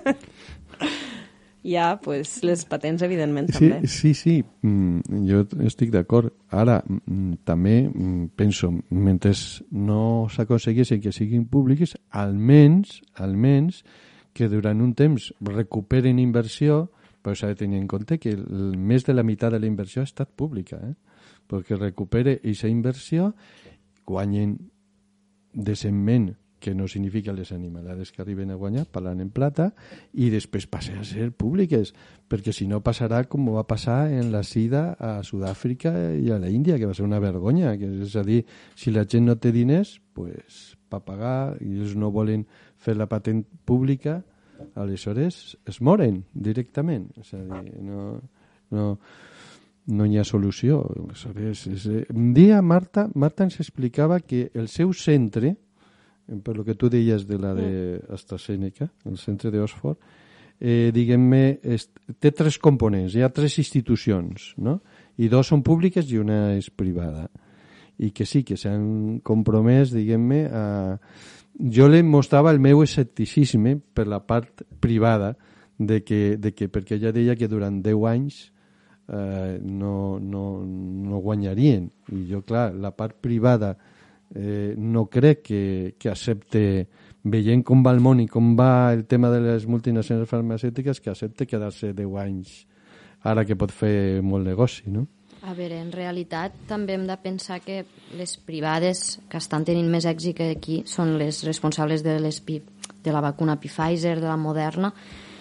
ja, pues, les patents, evidentment, sí, també. Sí, sí, mm, jo estic d'acord. Ara, mm, també mm, penso, mentre no s'aconseguissin que siguin públiques, almenys, almenys que durant un temps recuperen inversió, però s'ha de tenir en compte que el, més de la meitat de la inversió ha estat pública, eh? Perquè recupere aquesta inversió, guanyen decentment, que no significa les animalades que arriben a guanyar, pagant en plata, i després passen a ser públiques, perquè si no passarà com va passar en la sida a Sud-àfrica i a la Índia, que va ser una vergonya. Que és a dir, si la gent no té diners, pues, per pagar, i ells no volen fer la patent pública, aleshores es moren directament. És a dir, no, no, no hi ha solució. Aleshores, és, un dia Marta, Marta ens explicava que el seu centre, per lo que tu deies de la de AstraZeneca, el centre d'Oxford, eh, diguem-ne, té tres components, hi ha tres institucions, no? I dos són públiques i una és privada. I que sí, que s'han compromès, diguem-ne, a... Jo li mostrava el meu escepticisme per la part privada, de que, de que, perquè ella deia que durant deu anys eh, no, no, no guanyarien. I jo, clar, la part privada eh, no crec que, que accepte, veient com va el món i com va el tema de les multinacionals farmacèutiques, que accepte quedar-se deu anys ara que pot fer molt negoci, no? A veure, en realitat també hem de pensar que les privades que estan tenint més èxit que aquí són les responsables de, les, de la vacuna Pfizer, de la Moderna.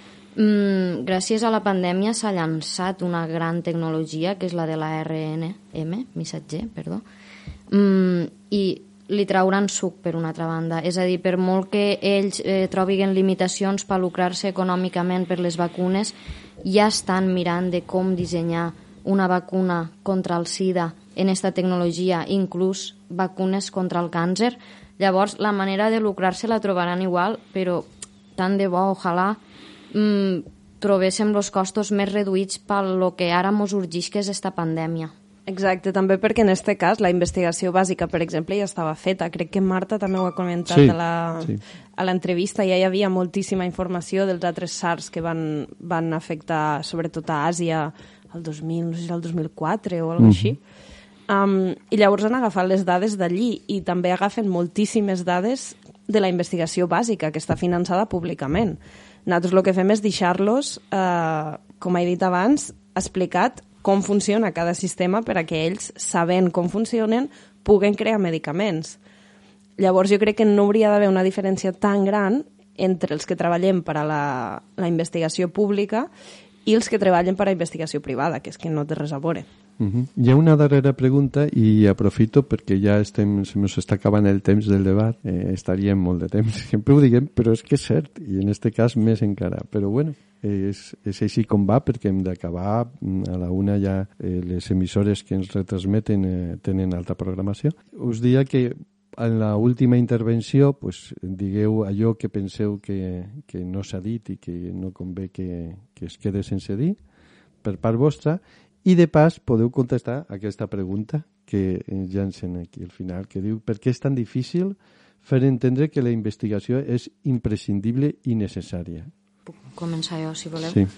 Mm, gràcies a la pandèmia s'ha llançat una gran tecnologia que és la de l'A R N M, missatger, perdó, mm, i li trauran suc per una altra banda. És a dir, per molt que ells eh, trobin limitacions per lucrar-se econòmicament per les vacunes, ja estan mirant de com dissenyar una vacuna contra el SIDA en aquesta tecnologia, inclús vacunes contra el càncer. Llavors, la manera de lucrar-se la trobaran igual, però tant de bo, ojalà, mmm, trobéssim els costos més reduïts pel que ara mos urgeix, que és aquesta pandèmia. Exacte, també perquè en aquest cas la investigació bàsica, per exemple, ja estava feta. Crec que Marta també ho ha comentat sí, a la, sí. a l'entrevista. Ja hi havia moltíssima informació dels altres SARS que van, van afectar sobretot a Àsia el dos mil, no sé si el dos mil quatre o alguna cosa així. Um, I llavors han agafat les dades d'allí i també agafen moltíssimes dades de la investigació bàsica que està finançada públicament. Nosaltres el que fem és deixar-los, eh, com he dit abans, explicat com funciona cada sistema per a que ells, sabent com funcionen, puguen crear medicaments. Llavors jo crec que no hauria d'haver una diferència tan gran entre els que treballem per a la, la investigació pública i els que treballen per a investigació privada, que és que no té res a veure. Uh-huh. Hi ha una darrera pregunta i aprofito perquè ja estem, se ens està acabant el temps del debat, eh, estaríem molt de temps, sempre ho diguem, però és que és cert, i en aquest cas més encara, però bueno, és, és així com va perquè hem d'acabar, a la una ja eh, les emissores que ens retransmeten eh, tenen alta programació. Us diria que en l'última intervenció pues, digueu allò que penseu que, que no s'ha dit i que no convé que, que es quede sense dir per part vostra. I de pas podeu contestar aquesta pregunta que ens llancen aquí al final, que diu per què és tan difícil fer entendre que la investigació és imprescindible i necessària. Puc començar jo, si voleu? Sí.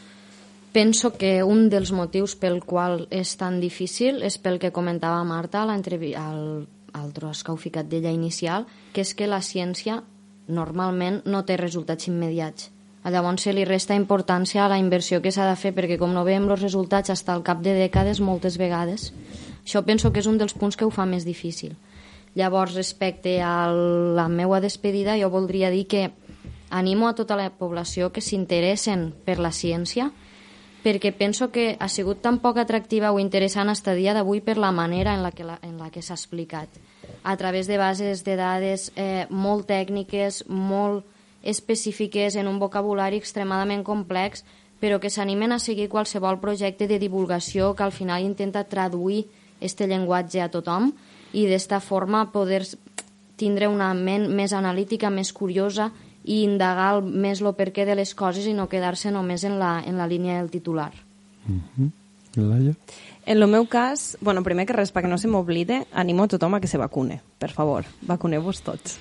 Penso que un dels motius pel qual és tan difícil és pel que comentava Marta a al, al tros que heu ficat d'ella inicial, que és que la ciència normalment no té resultats immediats. Llavors se li resta importància a la inversió que s'ha de fer perquè com no veiem els resultats fins al cap de dècades moltes vegades. Això penso que és un dels punts que ho fa més difícil. Llavors, respecte a la meva despedida, jo voldria dir que animo a tota la població que s'interessen per la ciència perquè penso que ha sigut tan poc atractiva o interessant fins a dia d'avui per la manera en la que, la, en la que s'ha explicat. A través de bases de dades eh, molt tècniques, molt específiques en un vocabulari extremadament complex, però que s'animen a seguir qualsevol projecte de divulgació que al final intenta traduir este llenguatge a tothom i d'esta forma poder tindre una ment més analítica, més curiosa i indagar més el perquè de les coses i no quedar-se només en la, en la línia del titular. Uh-huh. Laia? En el meu cas, bueno, primer que res, perquè no se m'oblide, animo a tothom a que se vacune. Per favor, vacuneu-vos tots.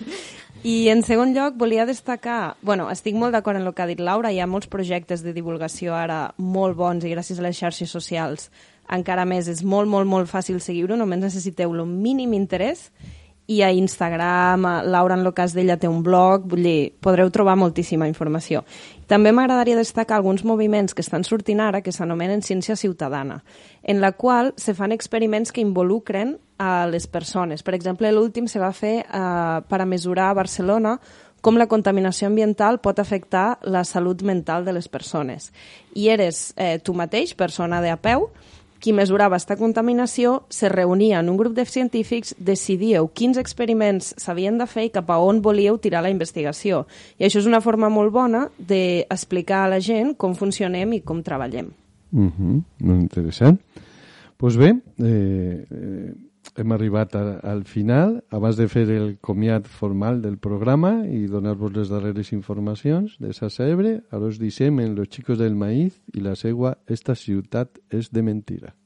I en segon lloc volia destacar, bueno, estic molt d'acord en el que ha dit Laura, hi ha molts projectes de divulgació ara molt bons i gràcies a les xarxes socials encara més, és molt, molt, molt fàcil seguir-ho, només necessiteu el mínim interès i a Instagram, Laura en el cas d'ella té un blog, vull dir, podreu trobar moltíssima informació. També m'agradaria destacar alguns moviments que estan sortint ara que s'anomenen ciència ciutadana, en la qual se fan experiments que involucren a les persones. Per exemple, l'últim se va fer eh, per a mesurar a Barcelona com la contaminació ambiental pot afectar la salut mental de les persones. I eres eh, tu mateix, persona de a peu, qui mesurava aquesta contaminació, se reunia en un grup de científics, decidíeu quins experiments s'havien de fer i cap a on volíeu tirar la investigació. I això és una forma molt bona d'explicar a la gent com funcionem i com treballem. Uh-huh. Molt interessant. Doncs pues bé, eh, eh, hem arribat a, al final. Abans de fer el comiat formal del programa i donar-vos les darreres informacions de Xarxa Ebre, ara us deixem en Los Chicos del Maíz i la seua Esta ciutat és de mentira.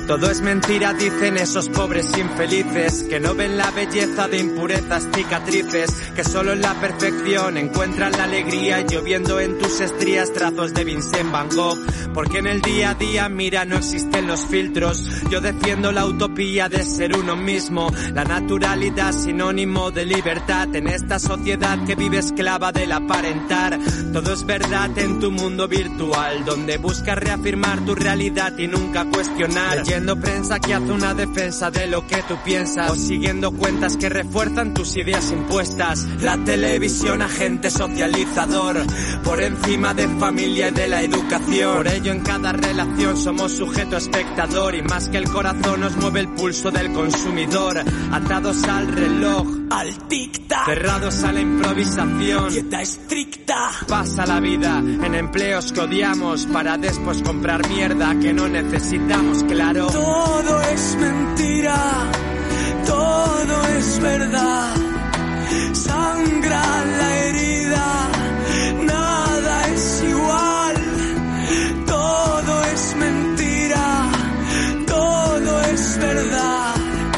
Todo es mentira, dicen esos pobres infelices, que no ven la belleza de impurezas, cicatrices, que solo en la perfección encuentran la alegría, y lloviendo en tus estrías trazos de Vincent Van Gogh. Porque en el día a día, mira, no existen los filtros. Yo defiendo la utopía de ser uno mismo, la naturalidad sinónimo de libertad en esta sociedad que vive esclava del aparentar. Todo es verdad en tu mundo virtual, donde buscas reafirmar tu realidad y nunca cuestionar. Leyendo prensa que hace una defensa de lo que tú piensas, o siguiendo cuentas que refuerzan tus ideas impuestas. La televisión, agente socializador, por encima de familia y de la educación. Por ello en cada relación somos sujeto espectador, y más que el corazón nos mueve el pulso del consumidor. Atados al reloj, al tic-tac, cerrados a la improvisación, dieta estricta. Pasa la vida en empleos que odiamos, para después comprar mierda que no necesitamos, claro. Todo es mentira, todo es verdad, sangra la herida, nada es igual. Todo es mentira, todo es verdad,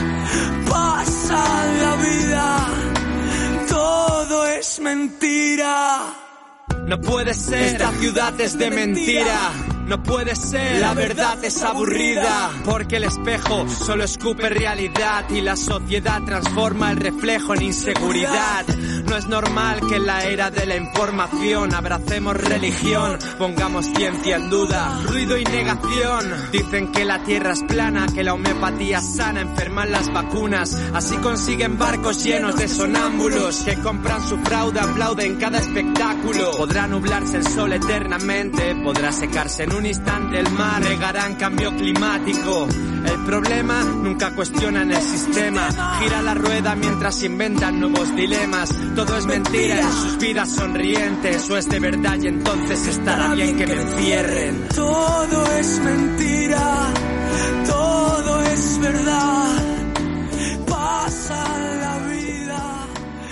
pasa la vida, todo es mentira. No puede ser, esta ciudad es de mentira. No puede ser, la verdad es aburrida, porque el espejo solo escupe realidad y la sociedad transforma el reflejo en inseguridad. No es normal que en la era de la información abracemos religión, pongamos ciencia en duda, ruido y negación. Dicen que la tierra es plana, que la homeopatía sana, enferman las vacunas, así consiguen barcos llenos de sonámbulos que compran su fraude, aplauden cada espectáculo. Podrá nublarse el sol eternamente, podrá secarse en un instante el mar, negarán cambio climático. El problema, nunca cuestionan el sistema, gira la rueda mientras inventan nuevos dilemas. Todo es mentira en sus vidas sonrientes, o es de verdad y entonces estará bien que me encierren. Todo es mentira, todo es verdad, pasa la vida.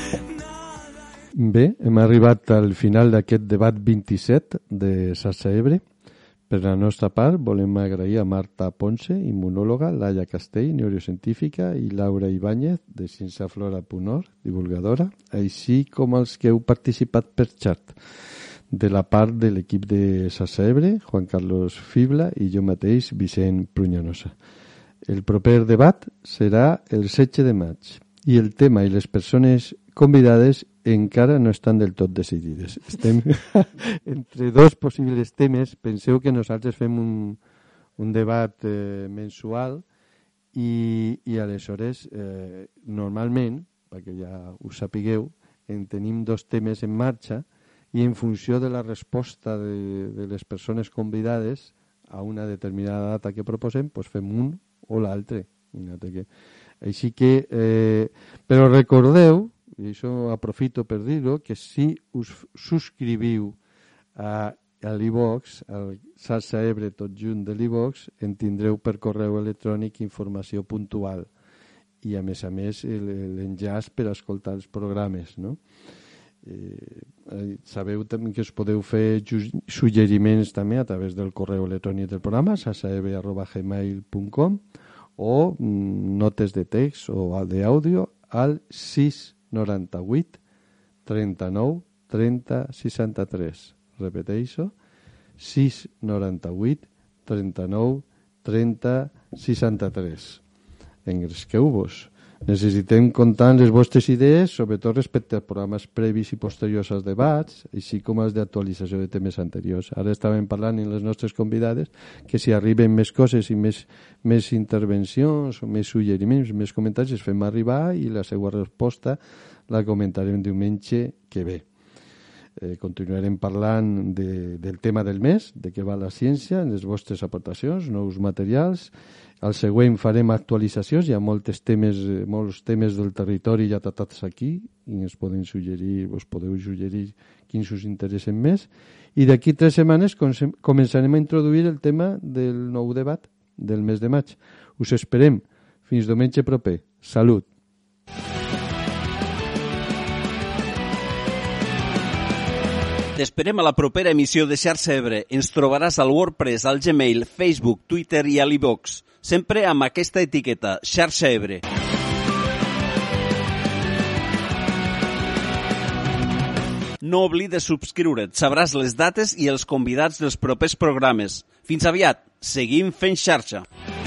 Bé, hem arribat al final d'aquest debat vint-i-set de Xarxa Ebre. Per la nostra part, volem agrair a Marta Ponce, immunòloga, Laia Castell, neurocientífica, i Laura Ibáñez, de cienciaflora punt org, divulgadora, així com els que heu participat per xat, de la part de l'equip de Xarxa Ebre, Juan Carlos Fibla i jo mateix, Vicent Pruñanosa. El proper debat serà el setze de maig i el tema i les persones convidades encara no estan del tot decidides. Estem entre dos possibles temes. Penseu que nosaltres fem un, un debat eh, mensual i, i aleshores eh, normalment, perquè ja ho sapigueu, en tenim dos temes en marxa i en funció de la resposta de, de les persones convidades a una determinada data que proposem, doncs fem un o l'altre. Així que, eh, però recordeu, i això aprofito per dir-ho, que si us subscriviu a, a l'e-box, al Xarxa Ebre tot junt de l'e-box, en tindreu per correu electrònic informació puntual i a més a més l'enllaç per escoltar els programes, no? Eh, sabeu també que us podeu fer suggeriments també a través del correu electrònic del programa xarxaebre arroba gmail punt com o mm, notes de text o d'àudio al sis noranta-vuit trenta-nou trenta seixanta-tres. Repeteixo, sis noranta-vuit trenta-nou trenta seixanta-tres. Engresqueu-vos. Necessitem comptar les vostres idees, sobretot respecte als programes previs i posteriors als debats, així com els d'actualització de temes anteriors. Ara estàvem parlant amb les nostres convidades que si arriben més coses i més, més intervencions, o més suggeriments, més comentaris, els fem arribar i la seva resposta la comentarem diumenge que ve. Eh, continuarem parlant de, del tema del mes, de què va la ciència, les vostres aportacions, nous materials. Al següent farem actualitzacions, hi ha molts temes, molts temes del territori ja tratats aquí i ens poden suggerir, us podeu suggerir quins us interessen més. I d'aquí tres setmanes començarem a introduir el tema del nou debat del mes de maig. Us esperem. Fins diumenge proper. Salut! T'esperem a la propera emissió de Xarxa Ebre. Ens trobaràs al WordPress, al Gmail, Facebook, Twitter i a l'e-box. sempre amb aquesta etiqueta, Xarxa Ebre. No oblides subscriure't, sabràs les dates i els convidats dels propers programes. Fins aviat, seguim fent xarxa.